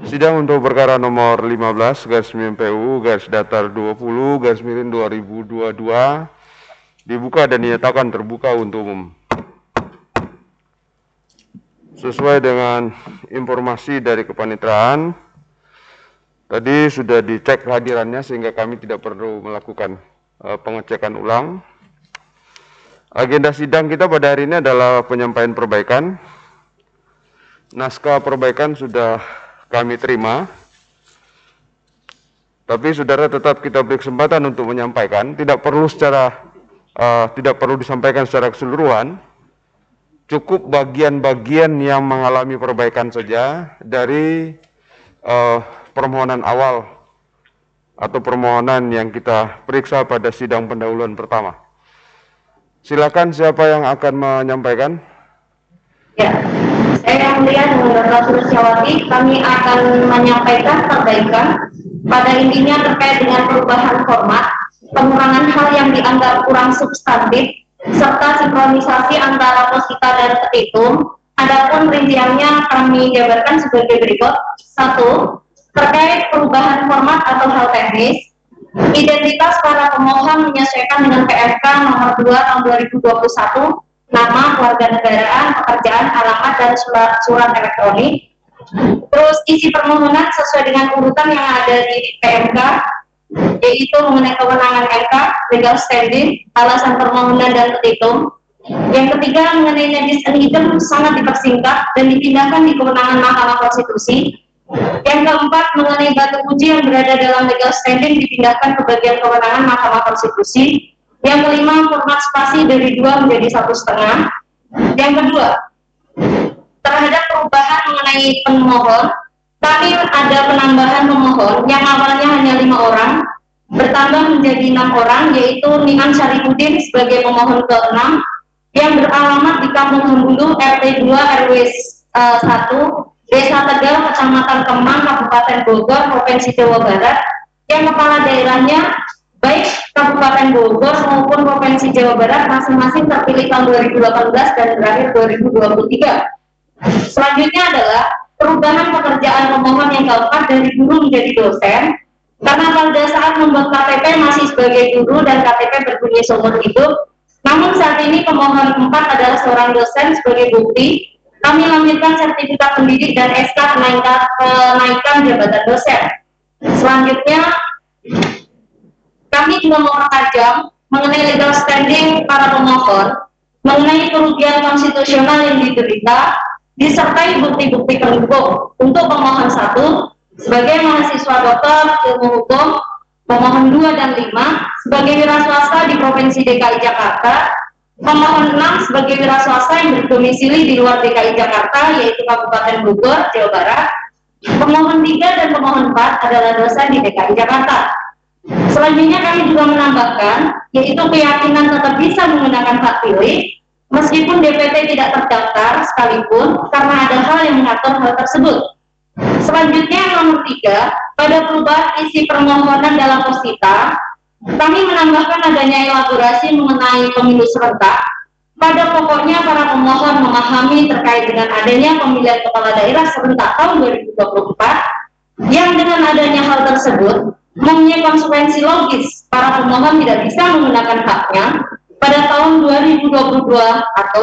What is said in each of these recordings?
Sidang untuk perkara nomor 15 garis miring PU garis datar 20 garis miring 2022 dibuka dan dinyatakan terbuka untuk umum. Sesuai dengan informasi dari kepanitraan, tadi sudah dicek hadirannya sehingga kami tidak perlu melakukan pengecekan ulang. Agenda sidang kita pada hari ini adalah penyampaian perbaikan. Naskah perbaikan sudah kami terima, tapi saudara tetap kita beri kesempatan untuk menyampaikan. Tidak perlu disampaikan secara keseluruhan. Cukup bagian-bagian yang mengalami perbaikan saja dari permohonan awal atau permohonan yang kita periksa pada sidang pendahuluan pertama. Silakan, siapa yang akan menyampaikan? Ya, saya yang mulia dengan Bapak Sulistyawati, kami akan menyampaikan perbaikan pada intinya terkait dengan perubahan format, pengurangan hal yang dianggap kurang substantif, serta sinkronisasi antara posita dan petitum. Adapun rinciannya kami jabarkan sebagai berikut. 1. Terkait perubahan format atau hal teknis, identitas para pemohon menyesuaikan dengan PFK nomor 2 tahun 2021, nama, kewarganegaraan, pekerjaan, alamat, dan surat elektronik. Terus isi permohonan sesuai dengan urutan yang ada di PMK, yaitu mengenai kewenangan MK, legal standing, alasan permohonan, dan petitum. Yang ketiga, mengenai najis and idem sangat dipersingkat dan dipindahkan di kewenangan Mahkamah Konstitusi. Yang keempat, mengenai batu uji yang berada dalam legal standing dipindahkan ke bagian kewenangan Mahkamah Konstitusi. Yang kelima, format spasi dari 2 menjadi 1,5. Yang kedua, terhadap perubahan mengenai pemohon, kami ada penambahan pemohon yang awalnya hanya 5 orang, bertambah menjadi 6 orang, yaitu Niam Syarifuddin sebagai pemohon ke-6, yang beralamat di Kampung Hembulu, RT 2 RW 1, Desa Tegal, Kecamatan Kemang, Kabupaten Bogor, Provinsi Jawa Barat, yang kepala daerahnya baik Kabupaten Bogor maupun Provinsi Jawa Barat masing-masing terpilih tahun 2018 dan berakhir 2023. Selanjutnya adalah perubahan pekerjaan pemohon yang keempat dari guru menjadi dosen, karena pada saat membuat KTP masih sebagai guru dan KTP berbunyi seumur hidup. Namun saat ini pemohon keempat adalah seorang dosen. Sebagai bukti, kami lampirkan sertifikat pendidik dan SK kenaikan jabatan dosen. Selanjutnya, kami juga mempertajam mengenai legal standing para pemohon, mengenai kerugian konstitusional yang diderita, disertai bukti-bukti pendukung. Untuk pemohon 1, sebagai mahasiswa doktor ilmu hukum, pemohon 2 dan 5 sebagai wiraswasta di Provinsi DKI Jakarta, pemohon 6 sebagai wiraswasta yang berdomisili di luar DKI Jakarta, yaitu Kabupaten Bogor, Jawa Barat, pemohon 3 dan pemohon 4 adalah dosen di DKI Jakarta. Selanjutnya kami juga menambahkan, yaitu keyakinan tetap bisa menggunakan hak pilih, meskipun DPT tidak terdaftar sekalipun, karena ada hal yang mengatur hal tersebut. Selanjutnya nomor 3, pada perubahan isi permohonan dalam posita, kami menambahkan adanya elaborasi mengenai pemilu serentak. Pada pokoknya para pemohon memahami terkait dengan adanya pemilihan kepala daerah serentak tahun 2024, yang dengan adanya hal tersebut mempunyai konsekuensi logis para pemohon tidak bisa menggunakan haknya pada tahun 2022 atau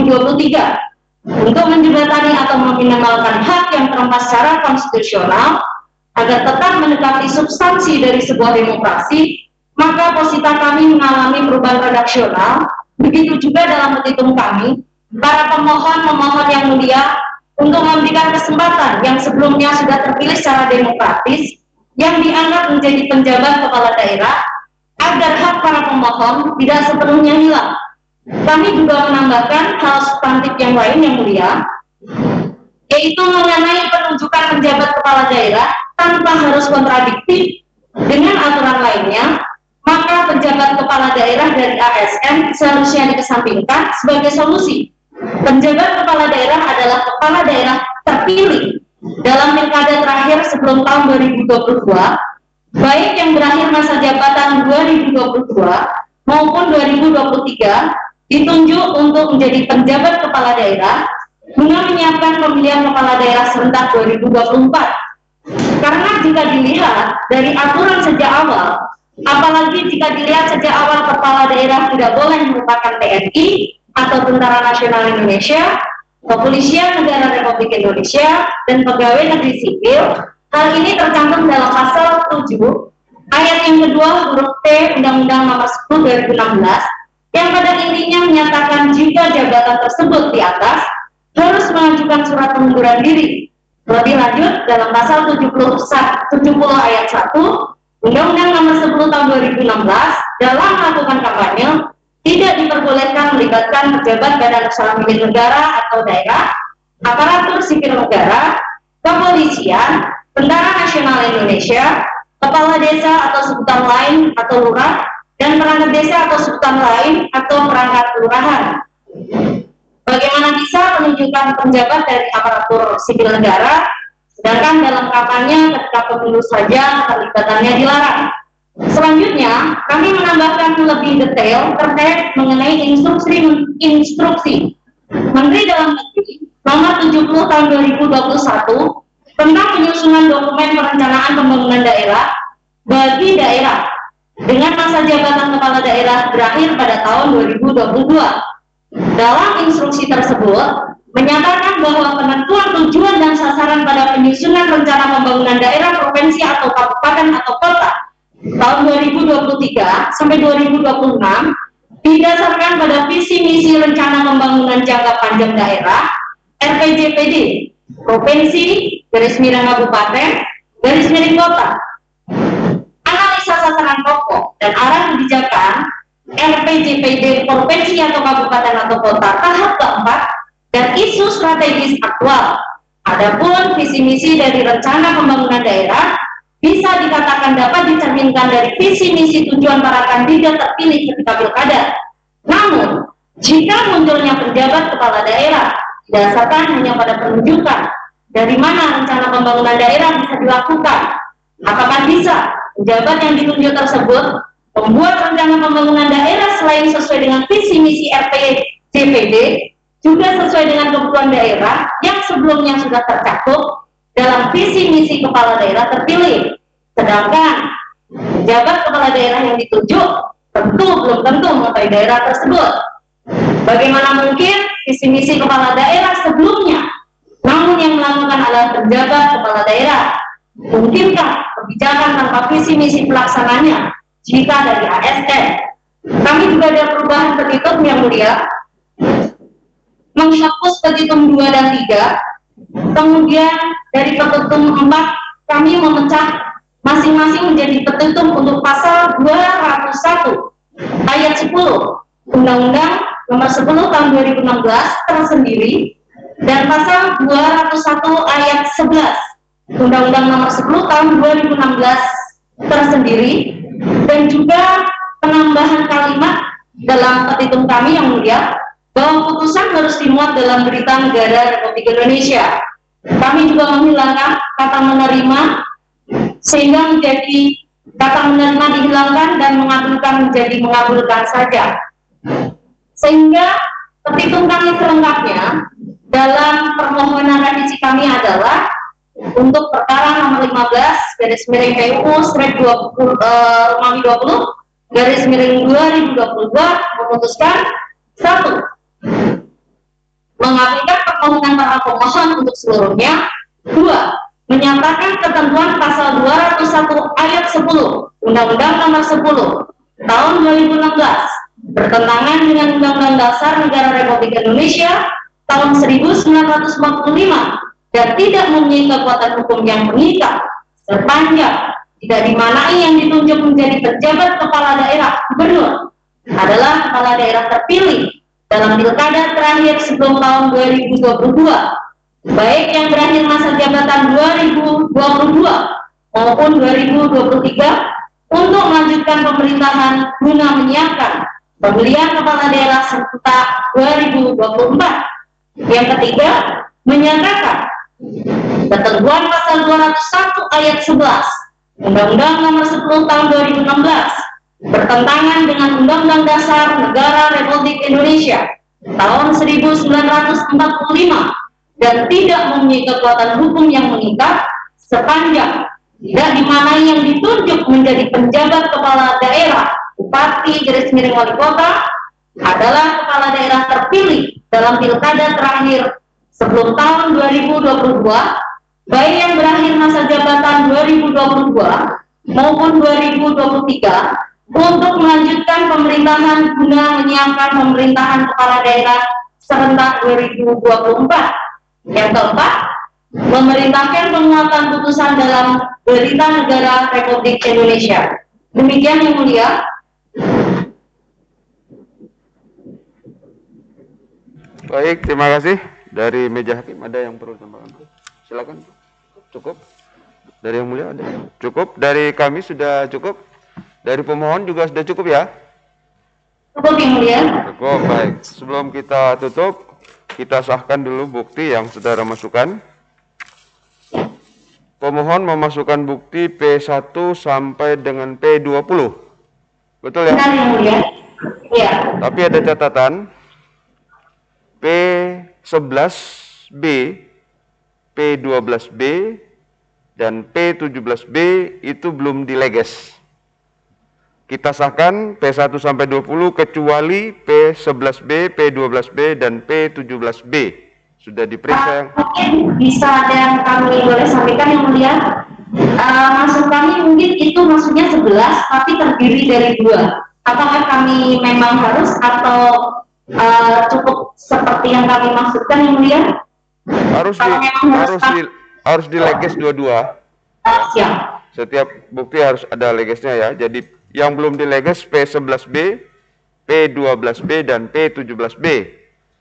2023 untuk menjembatani atau meminimalkan hak yang terempas secara konstitusional agar tetap mendekati substansi dari sebuah demokrasi. Maka posita kami mengalami perubahan redaksional. Begitu juga dalam petitum kami, para pemohon yang mulia, untuk memberikan kesempatan yang sebelumnya sudah terpilih secara demokratis, yang dianggap menjadi penjabat kepala daerah, agar hak para pemohon tidak sepenuhnya hilang. Kami juga menambahkan hal substantif yang lain yang mulia, yaitu mengenai penunjukan penjabat kepala daerah tanpa harus kontradiktif dengan aturan lainnya. Maka penjabat kepala daerah dari ASN seharusnya dikesampingkan sebagai solusi. Penjabat kepala daerah adalah kepala daerah terpilih dalam pilkada terakhir sebelum tahun 2022, baik yang berakhir masa jabatan 2022 maupun 2023, ditunjuk untuk menjadi penjabat kepala daerah guna menyiapkan pemilihan kepala daerah serentak 2024. Karena jika dilihat dari aturan sejak awal, apalagi jika dilihat sejak awal kepala daerah tidak boleh merupakan TNI atau Tentara Nasional Indonesia, Kepolisian Negara Republik Indonesia, dan pegawai negeri sipil, hal ini tercantum dalam pasal 7 ayat yang kedua huruf T Undang-Undang Nomor 10 2016 yang pada intinya menyatakan jika jabatan tersebut di atas harus mengajukan surat pengunduran diri. Lebih lanjut dalam pasal 70 ayat 1 Undang-Undang Nomor 10 Tahun 2016 dalam melakukan kampanye tidak diperbolehkan melibatkan pejabat badan usaha milik negara atau daerah, aparatur sipil negara, kepolisian, Tentara Nasional Indonesia, kepala desa atau sebutan lain atau lurah, dan perangkat desa atau sebutan lain atau perangkat kelurahan. Bagaimana bisa menunjukkan penjabat dari aparatur sipil negara, sedangkan dalam kampanye ketika pemilu saja keterlibatannya dilarang. Selanjutnya, kami menambahkan lebih detail terkait mengenai instruksi Menteri Dalam Negeri Nomor 70 Tahun 2021 tentang penyusunan dokumen perencanaan pembangunan daerah bagi daerah dengan masa jabatan kepala daerah berakhir pada tahun 2022. Dalam instruksi tersebut menyatakan bahwa penentuan tujuan dan sasaran pada penyusunan rencana pembangunan daerah provinsi atau kabupaten atau kota tahun 2023 sampai 2026 didasarkan pada visi misi rencana pembangunan jangka panjang daerah RPJPD provinsi garis miring kabupaten garis miring kota, analisa sasaran pokok dan arah kebijakan RPJPD provinsi atau kabupaten atau kota tahap keempat dan isu strategis aktual. Adapun visi misi dari rencana pembangunan daerah bisa dikatakan dapat dicerminkan dari visi misi tujuan para kandidat terpilih ketika pilkada. Namun, jika munculnya penjabat kepala daerah didasarkan hanya pada penunjukan dari mana rencana pembangunan daerah bisa dilakukan, apakah bisa penjabat yang ditunjuk tersebut membuat rencana pembangunan daerah selain sesuai dengan visi misi RPJPD juga sesuai dengan kebutuhan daerah yang sebelumnya sudah tercakup dalam visi misi kepala daerah terpilih, sedangkan pejabat kepala daerah yang ditunjuk belum tentu mengetahui daerah tersebut. Bagaimana mungkin visi misi kepala daerah sebelumnya, namun yang melakukan adalah pejabat kepala daerah? Mungkinkah kebijakan tanpa visi misi pelaksananya jika dari ASN? Kami juga ada perubahan petitum yang mulia, menghapus petitum 2 dan 3. Kemudian dari petitum 4 kami memecah masing-masing menjadi petitum untuk pasal 201 ayat 10 Undang-Undang Nomor 10 Tahun 2016 tersendiri dan pasal 201 ayat 11 Undang-Undang Nomor 10 Tahun 2016 tersendiri, dan juga penambahan kalimat dalam petitum kami yang mulia bahwa putusan harus dimuat dalam berita negara Republik Indonesia. Kami juga menghilangkan kata menerima sehingga menjadi kata menerima dihilangkan dan mengabulkan menjadi mengabulkan saja. Sehingga petitum kami selengkapnya dalam permohonan revisi kami adalah untuk perkara nomor 15 garis miring PUU strip 20 garis miring 2022 memutuskan 1. Mengabulkan permohonan para pemohon untuk seluruhnya. 2. Menyatakan ketentuan pasal 201 ayat 10 Undang-Undang Nomor 10 Tahun 2016 bertentangan dengan Undang-Undang Dasar Negara Republik Indonesia tahun 1945 dan tidak mempunyai kekuatan hukum yang mengikat sepanjang tidak dimanai yang ditunjuk menjadi pejabat kepala daerah gubernur adalah kepala daerah terpilih dalam pilkada terakhir sebelum tahun 2022, baik yang berakhir masa jabatan 2022 maupun 2023 untuk melanjutkan pemerintahan guna menyiapkan pemilihan kepala daerah serta 2024. Yang ketiga, menyatakan ketentuan pasal 201 ayat 11 Undang-Undang Nomor 10 Tahun 2016 bertentangan dengan Undang-Undang Dasar Negara Republik Indonesia tahun 1945 dan tidak mempunyai kekuatan hukum yang mengikat sepanjang Ya, di mana yang ditunjuk menjadi penjabat kepala daerah, bupati, garis miring wali kota, adalah kepala daerah terpilih dalam pilkada terakhir sebelum tahun 2022, baik yang berakhir masa jabatan 2022 maupun 2023, untuk melanjutkan pemerintahan guna menyiapkan pemerintahan kepala daerah serentak 2024. Yang keempat, memerintahkan penguatan putusan dalam Berita Negara Republik Indonesia. Demikian yang mulia. Baik, terima kasih. Dari meja hakim ada yang perlu tambahkan? Silakan. Cukup. Dari yang mulia ada? Cukup. Dari kami sudah cukup. Dari pemohon juga sudah cukup ya? Cukup yang mulia. Cukup, baik. Sebelum kita tutup, kita sahkan dulu bukti yang saudara masukkan. Pemohon memasukkan bukti P1 sampai dengan P20. Betul ya? Benar yang mulia. Iya. Tapi ada catatan, P11B, P12B, dan P17B itu belum dileges. Kita sahkan P1 sampai 20 kecuali P11B, P12B, dan P17B. Sudah diperiksa. Mungkin bisa ada yang kami boleh sampaikan yang mulia. Maksud kami mungkin itu maksudnya 11 tapi terdiri dari 2. Apakah kami memang harus atau cukup seperti yang kami maksudkan yang mulia? Harus dileges dua-dua. Siap. Setiap bukti harus ada legesnya ya. Jadi yang belum dileges P11B, P12B, dan P17B.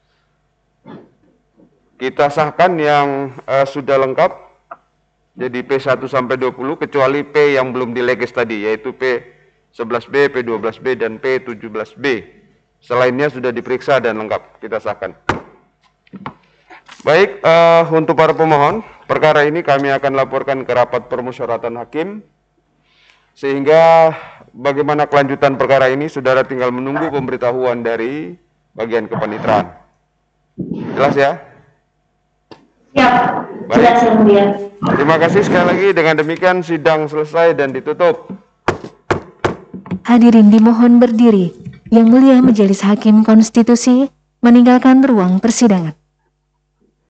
Kita sahkan yang sudah lengkap, jadi P1 sampai 20 kecuali P yang belum dileges tadi, yaitu P11B, P12B, dan P17B. Selainnya sudah diperiksa dan lengkap, kita sahkan. Baik, untuk para pemohon, perkara ini kami akan laporkan ke rapat permusyawaratan hakim, sehingga bagaimana kelanjutan perkara ini, saudara tinggal menunggu pemberitahuan dari bagian kepanitraan. Jelas ya? Siap. Jelas yang mulia. Terima kasih sekali lagi. Dengan demikian sidang selesai dan ditutup. Hadirin dimohon berdiri. Yang mulia Majelis Hakim Konstitusi meninggalkan ruang persidangan.